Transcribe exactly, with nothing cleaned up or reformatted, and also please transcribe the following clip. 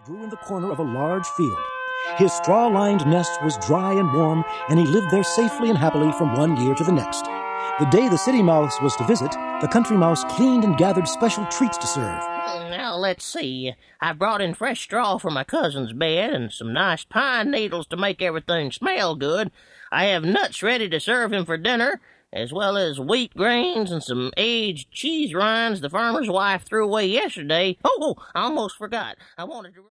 grew in the corner of a large field. His straw-lined nest was dry and warm, and he lived there safely and happily from one year to the next. The day the city mouse was to visit, the country mouse cleaned and gathered special treats to serve. Now, let's see. I brought in fresh straw for my cousin's bed and some nice pine needles to make everything smell good. I have nuts ready to serve him for dinner, as well as wheat grains and some aged cheese rinds the farmer's wife threw away yesterday. Oh, I almost forgot. I wanted to...